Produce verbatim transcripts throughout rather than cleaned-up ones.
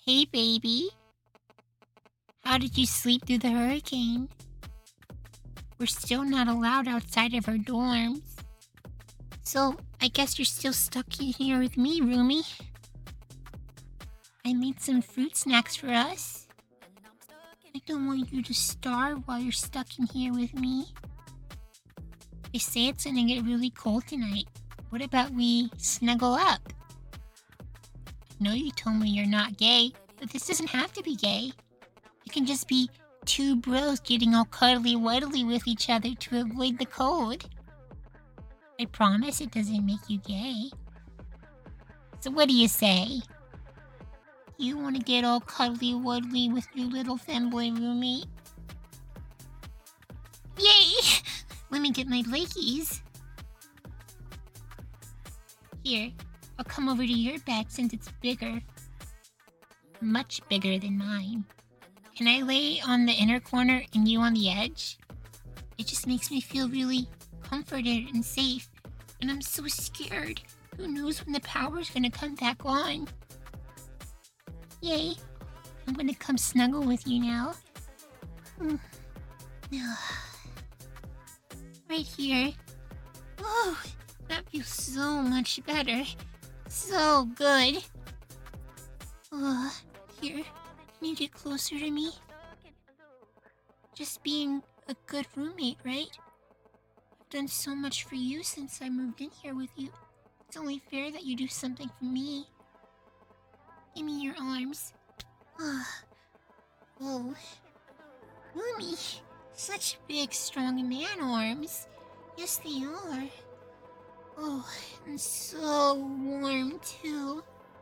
Hey, baby. How did you sleep through the hurricane? We're still not allowed outside of our dorms. So, I guess you're still stuck in here with me, roomie. I made some fruit snacks for us. I don't want you to starve while you're stuck in here with me. They say it's gonna get really cold tonight. What about we snuggle up? I know you told me you're not gay, but this doesn't have to be gay. You can just be two bros getting all cuddly-wuddly with each other to avoid the cold. I promise it doesn't make you gay. So what do you say? You want to get all cuddly-wuddly with your little femboy roommate? Yay! Let me get my Blakies. Here, I'll come over to your bed since it's bigger. Much bigger than mine. Can I lay on the inner corner and you on the edge? It just makes me feel really comforted and safe. And I'm so scared. Who knows when the power's gonna come back on? Yay. I'm gonna come snuggle with you now. Mm. Right here. Oh, that feels so much better. So good. Oh, here. Can you get closer to me? Just being a good roommate, right? I've done so much for you since I moved in here with you. It's only fair that you do something for me. Give me your arms. Oh. Roomy. Such big, strong man arms. Yes, they are. Oh, and so warm, too.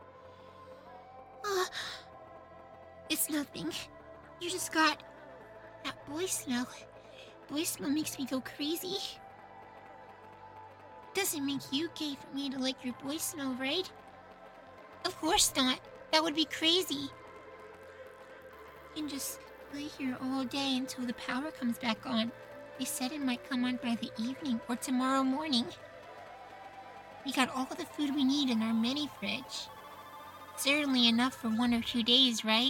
Ah. It's nothing. You just got that boy smell. Boy smell makes me go crazy. Doesn't make you gay for me to like your boy smell, right? Of course not. That would be crazy. You can just lay here all day until the power comes back on. They said it might come on by the evening or tomorrow morning. We got all the food we need in our mini fridge. Certainly enough for one or two days, right?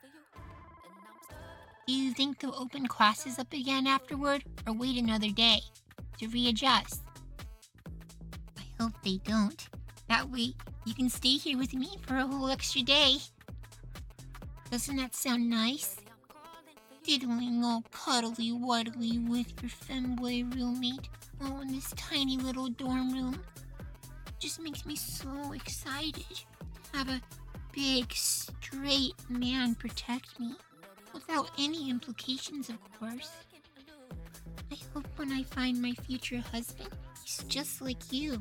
Do you think they'll open classes up again afterward, or wait another day to readjust? I hope they don't. That way, you can stay here with me for a whole extra day. Doesn't that sound nice? Diddling all cuddly-wuddly with your femboy roommate, all in this tiny little dorm room. Just makes me so excited to have a big, straight man protect me. Without any implications, of course. I hope when I find my future husband, he's just like you.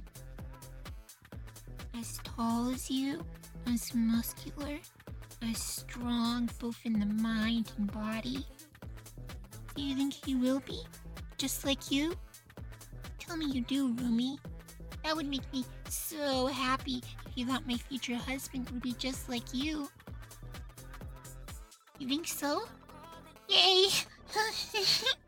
As tall as you, as muscular, as strong both in the mind and body. Do you think he will be? Just like you? Tell me you do, Rumi. That would make me so happy if you thought my future husband would be just like you. You think so? Yay! You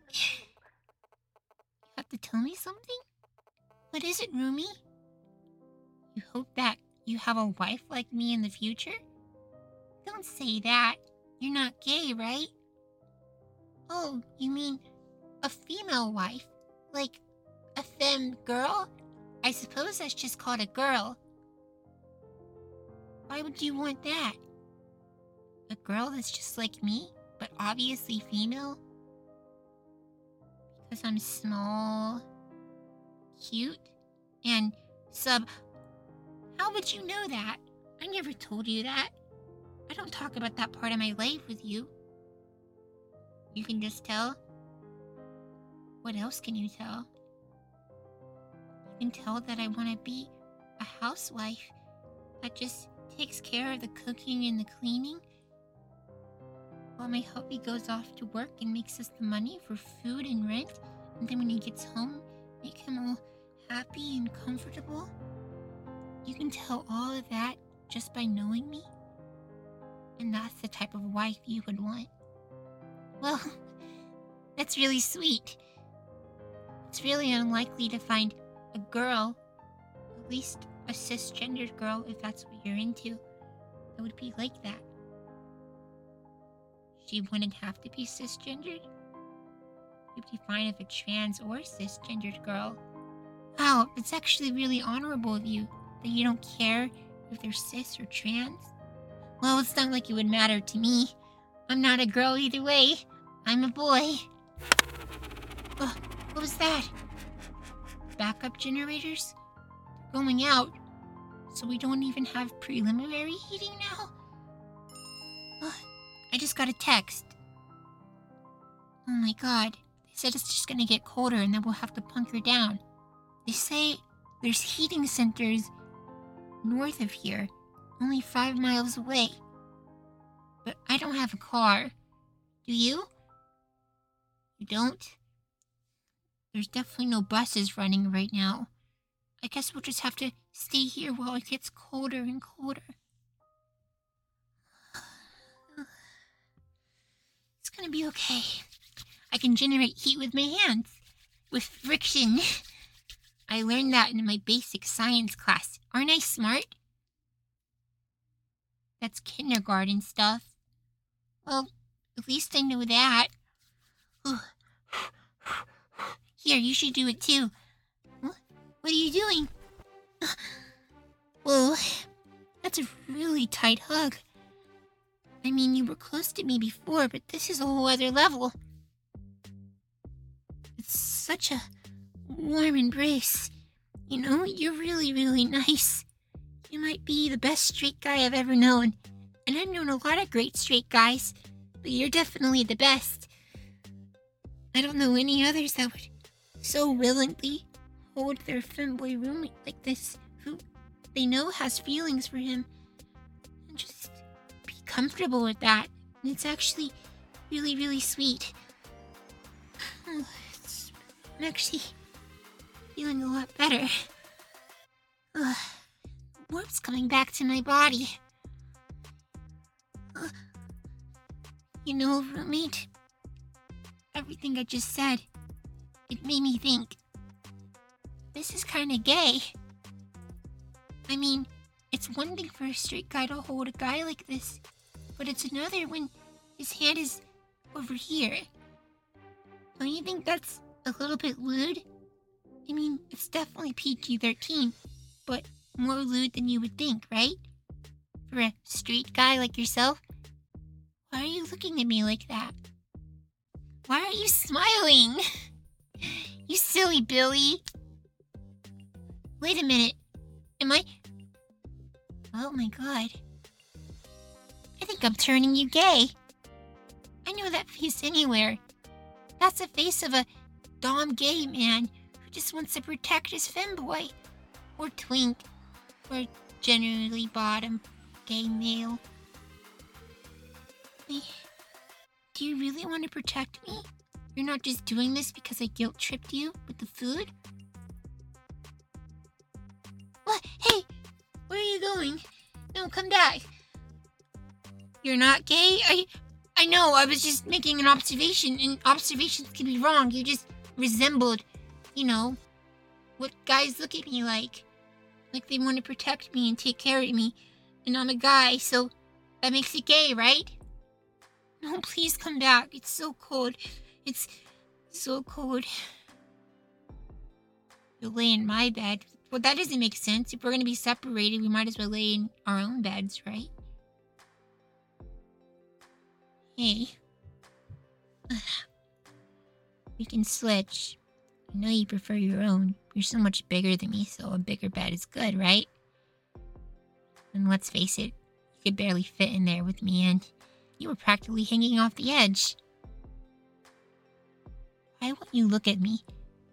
have to tell me something? What is it, Rumi? You hope that you have a wife like me in the future? Don't say that. You're not gay, right? Oh, you mean a female wife? Like a femme girl? I suppose that's just called a girl. Why would you want that? A girl that's just like me, but obviously female? Because I'm small, cute, and sub... How would you know that? I never told you that. I don't talk about that part of my life with you. You can just tell? What else can you tell? You can tell that I want to be a housewife that just takes care of the cooking and the cleaning, while my hubby goes off to work and makes us the money for food and rent, and then when he gets home, make him all happy and comfortable. You can tell all of that just by knowing me? And that's the type of wife you would want. Well, that's really sweet. It's really unlikely to find a girl, at least a cisgendered girl if that's what you're into, that would be like that. She wouldn't have to be cisgendered? You'd be fine if a trans or cisgendered girl. Wow, it's actually really honorable of you that you don't care if they're cis or trans. Well, it's not like it would matter to me. I'm not a girl either way. I'm a boy. Oh, what was that? Backup generators? They're going out. So we don't even have preliminary heating now? Oh, I just got a text. Oh my god. They said it's just gonna get colder and then we'll have to bunker down. They say there's heating centers north of here, only five miles away. But I don't have a car. Do you? You don't? There's definitely no buses running right now. I guess we'll just have to stay here while it gets colder and colder. It's gonna be okay. I can generate heat with my hands. With friction. I learned that in my basic science class. Aren't I smart? That's kindergarten stuff. Well, at least I know that. Here, you should do it too. What are you doing? Whoa, that's a really tight hug. I mean, you were close to me before, but this is a whole other level. It's such a warm embrace. You know, you're really, really nice. You might be the best straight guy I've ever known. And I've known a lot of great straight guys, but you're definitely the best. I don't know any others that would so willingly hold their femboy roommate like this, who they know has feelings for him, and just be comfortable with that. And it's actually really, really sweet. Oh, it's, I'm actually feeling a lot better. Ugh, warmth's coming back to my body. Ugh. You know, roommate, everything I just said, it made me think, this is kinda gay. I mean, it's one thing for a straight guy to hold a guy like this, but it's another when his hand is over here. Don't you think that's a little bit lewd? I mean, it's definitely P G thirteen, but more lewd than you would think, right? For a straight guy like yourself? Why are you looking at me like that? Why are you smiling? You silly Billy. Wait a minute. Am I... Oh my god. I think I'm turning you gay. I know that face anywhere. That's the face of a dom gay man who just wants to protect his femboy. Or twink. Or generally bottom gay male. Wait, do you really want to protect me? You're not just doing this because I guilt-tripped you with the food? What? Hey! Where are you going? No, come back. You're not gay? I I know, I was just making an observation, and observations can be wrong. You just resembled, you know, what guys look at me like. Like they want to protect me and take care of me. And I'm a guy, so that makes it gay, right? No, please come back. It's so cold. It's so cold. You'll lay in my bed. Well, that doesn't make sense. If we're going to be separated, we might as well lay in our own beds, right? Hey. We can switch. I know you prefer your own. You're so much bigger than me, so a bigger bed is good, right? And let's face it, you could barely fit in there with me, and you were practically hanging off the edge. Why won't you look at me?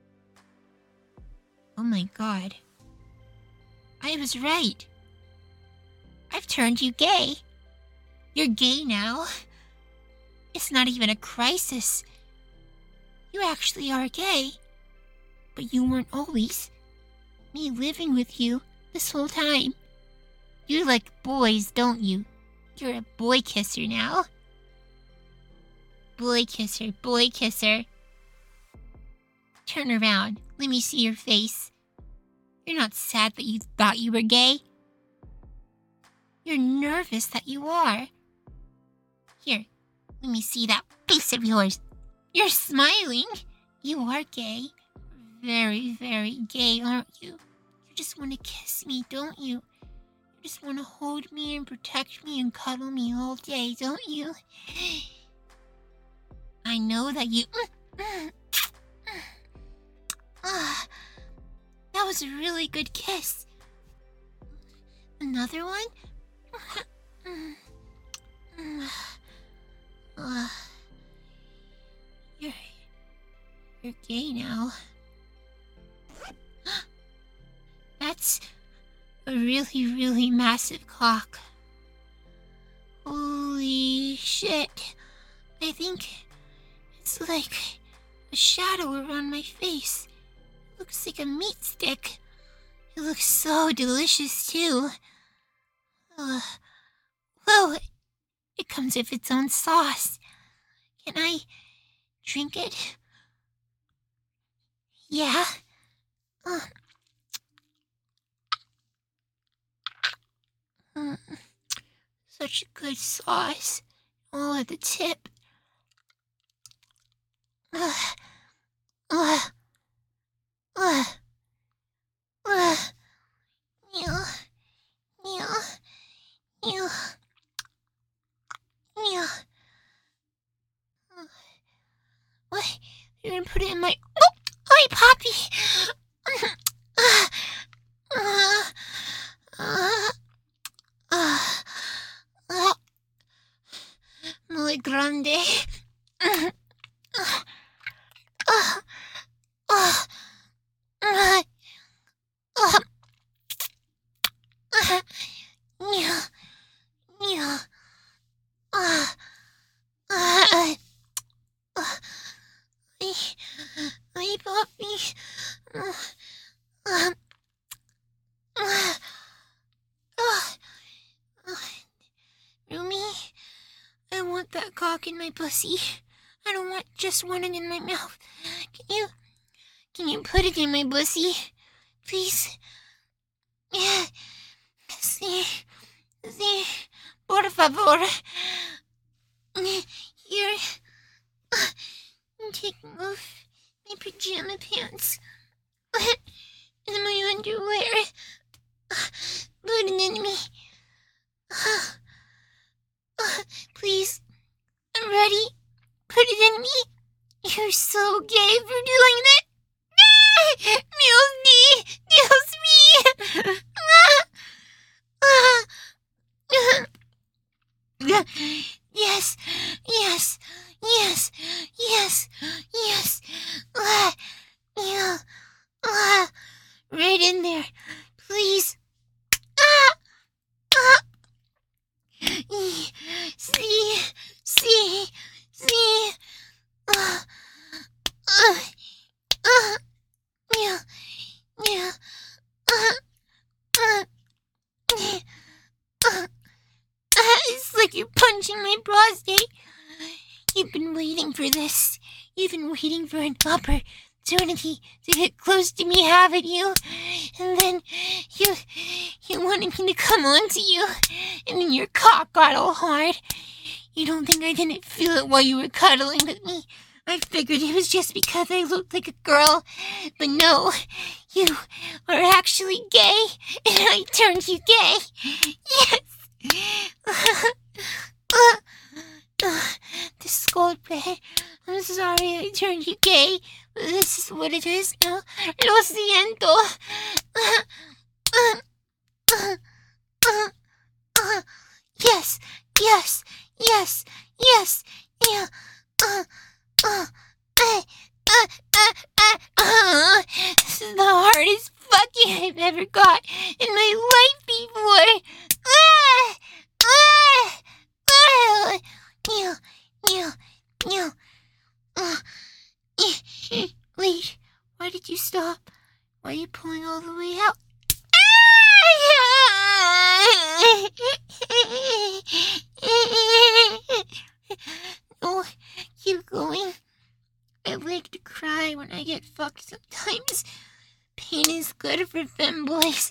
Oh my god. I was right. I've turned you gay. You're gay now. It's not even a crisis. You actually are gay. But you weren't always. Me living with you this whole time. You like boys, don't you? You're a boy kisser now. Boy kisser, boy kisser. Turn around. Let me see your face. You're not sad that you thought you were gay. You're nervous that you are. Here, Let me see that face of yours. You're smiling. You are gay. Very, very gay, aren't you? You just want to kiss me, don't you? You just want to hold me and protect me and cuddle me all day, don't you? I know that you... Ah, that was a really good kiss. Another one? Uh, you're... You're gay now. That's a really, really massive cock. Holy shit. I think it's like a shadow around my face. It looks like a meat stick. It looks so delicious, too. Uh, whoa, it comes with its own sauce. Can I drink it? Yeah? Uh. Mm. Such a good sauce. All at the tip. Uh. Uh. Uh. Uh. Meow. Meow. Meow. Meow. What? You're gonna put it in my... Oh! Hi, Poppy! Uh, uh, uh, uh, uh, muy grande. Uh, uh, uh, uh, uh, uh, meow, meow, uh, uh, uh, Hi, Poppy. Uh, uh, uh, uh, uh, Rumi, I want that cock in my pussy. I don't want just one in my mouth. Can you, can you put it in my pussy? Please? Yeah. Sí, sí, por favor. Here. Uh, I'm taking off my pajama pants. And my underwear. Put it in me. Please. I'm ready. Put it in me. You're so gay for doing that. Dios me. Dios me. Yes. Yes. Yes. Yes. Yes. Uh, yeah. Uh, right in there. Please. Ah. Ah. See. See. See. Uh. Uh. Uh. Yeah. Yeah. Uh. Uh. Uh. It's like you're punching my prostate. You've been waiting for this. You've been waiting for an opportunity to get close to me, haven't you? And then you you wanted me to come on to you, and then your cock got all hard. You don't think I didn't feel it while you were cuddling with me? I figured it was just because I looked like a girl. But no, you are actually gay, and I turned you gay. Yes! uh, uh, the scold bed. I'm sorry I turned you gay. This is what it is now. Lo siento. Uh, uh, uh, uh, uh, yes, yes, yes, yes, yeah. Uh, uh, uh, uh, uh, uh, uh. This is the hardest fucking I've ever got in my life before. Ah, ah, ah. Yeah, yeah, yeah. Uh, wait, why did you stop? Why are you pulling all the way out? No, keep going. I like to cry when I get fucked sometimes. Pain is good for femboys.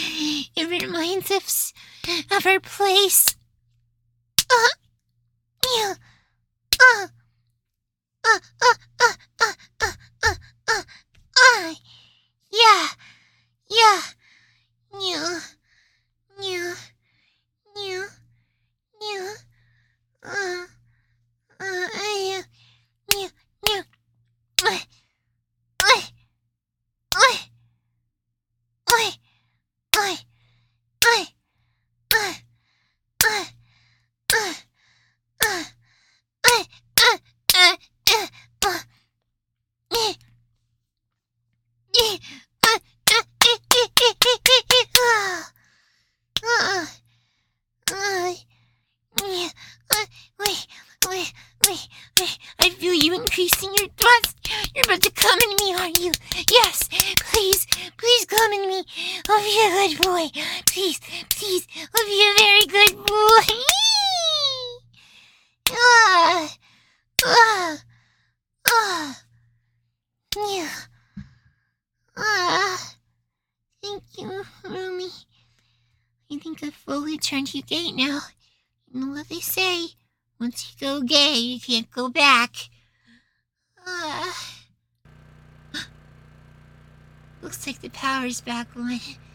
It reminds us of our place. Uh, Yeah. Uh. Uh. Uh. Uh. Uh. Uh. Uh. Uh. Uh. Yeah. Yeah. Yeah. Yeah. Yeah. Yeah. Uh. Uh. Yeah. Yeah. Yeah. Uh. Uh. Uh. Uh. Uh. Uh. Uh. Uh. Uh. Uh. Uh. Uh. Uh. Uh. Uh. Wait, wait, wait, wait. I feel you increasing your thrust. You're about to come in me, aren't you? Yes, please, please come in me. I'll be a good boy. Please, please, I'll be a very good boy. Ah, ah, ah, yeah. Ah, thank you, Rumi. I think I've fully turned you gay now. You know what they say. Once you go gay, you can't go back. Ah. Looks like the power's back on.